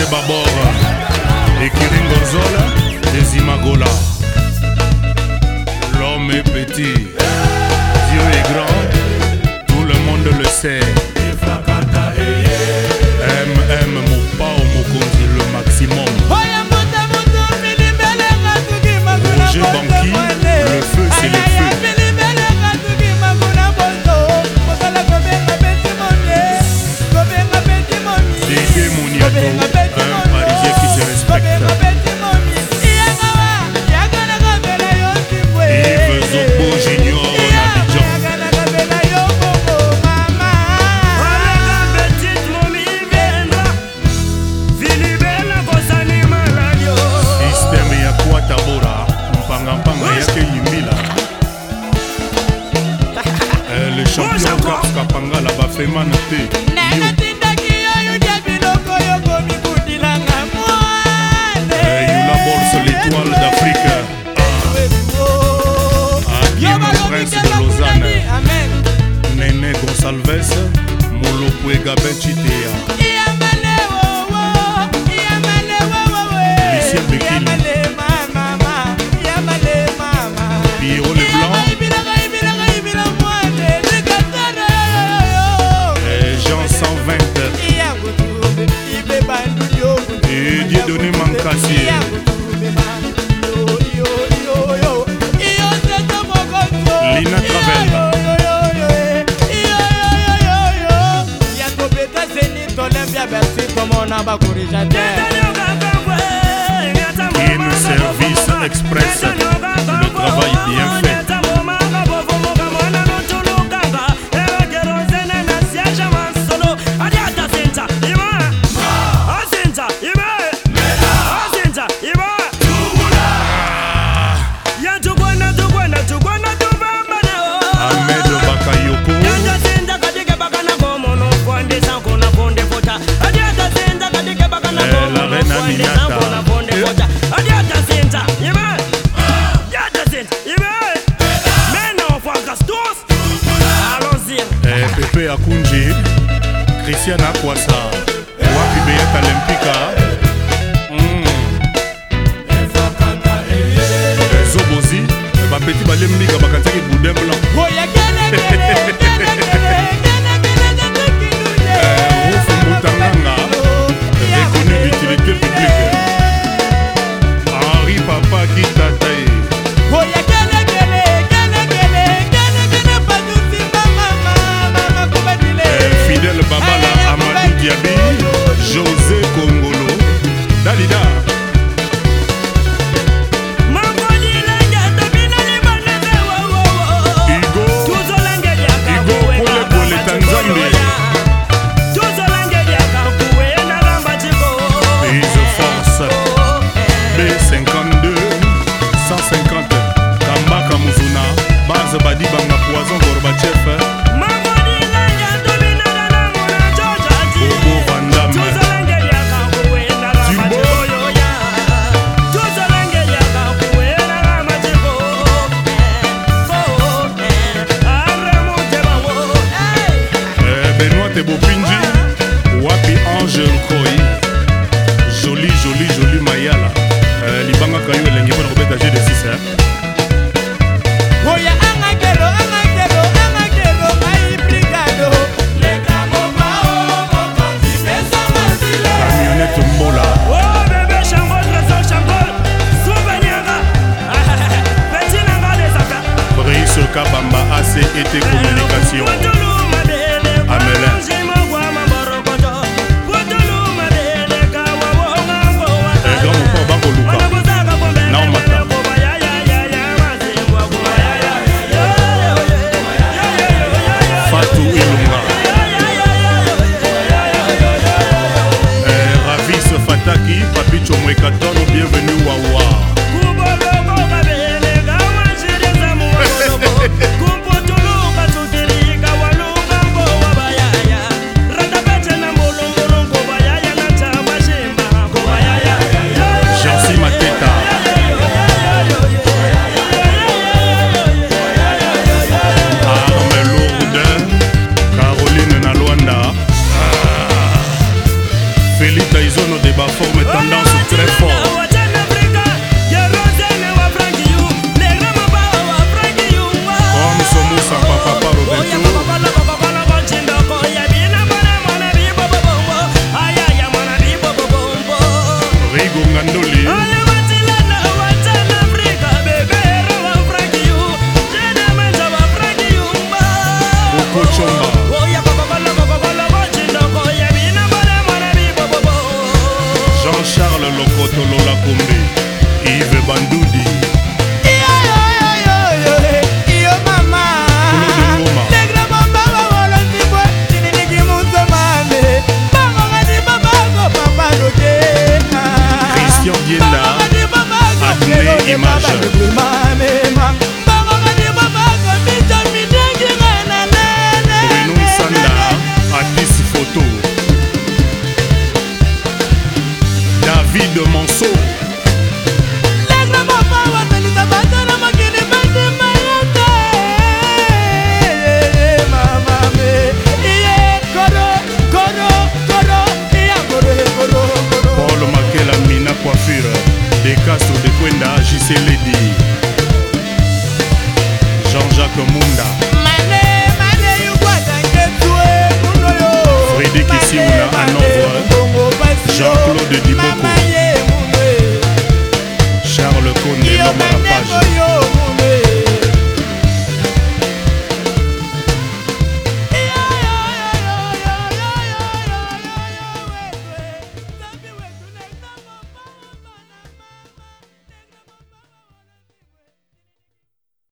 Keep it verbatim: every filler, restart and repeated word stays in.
Babor et Kiringozola des Imagola. L'homme est petit, Dieu est grand, tout le monde le sait. M M Mopao Mokonzi le maximum. Roger Banqui, le feu c'est le feu. Dédé Mouniato, un Parisien qui se respecte. Yves Zobo Junior Système ya Kwatabora, Mpanga Mpanga yake Yimila. Le champion Caps Kapanga la Bafeman T. L'étoile d'Afrique. Aguirre le prince de Lausanne. Néné Gonsalves, Molopwe Gabin Chitea. Lucien Bekili. Pierrot Leblanc. Jean cent vingt. Et Dieudonné Mankassi. Lina Travel. In service express, le travail bien fait. Pepe Akunji, Christian Akwasa, Wapi Beyat Olympica, Zobozi, Bapeti Balembiga Bakantaki Boudin Blanc. Rouf Moutanganga, reconnu d'utilité publique. Henri Papa Kitatae. Fidèle Babala Amadou Diaby, José Kongolo, Dalida. Hugo, Hugo Kole Kole Tanzanie. Base Force, B cinquante-deux, cent cinquante, Kambaka Muzuna, Base Badibanga Poison Gorbachev. Bopinji, Wapi Ange Nkoi, joli, joli, joli Mayala. euh, Libanga Kayo et l'Engue pour Robert Agé de six. Camionnette Mola. Oh bébé Chambol, trésor Chambol, souvenir. Petit nanga des affaires. Brice Kabamba, A C E T Communication. Amelin. baforme tendance très fort. Comme Somusa Papa Roberto Rigo Ngandoli Boko Chomba Jean-Charles Lokoto Lola Kombe Yves Bandoudi Christian Dienda Adné Image Bruno Sanda Atis Photo David Monceau Paul Makela Mina Coiffure De Castro de Kwenda J C Lady Jean-Jacques Munda Frédéric Siouna Hanovre Jean-Claude Diboko Charles Conde L'homme à la page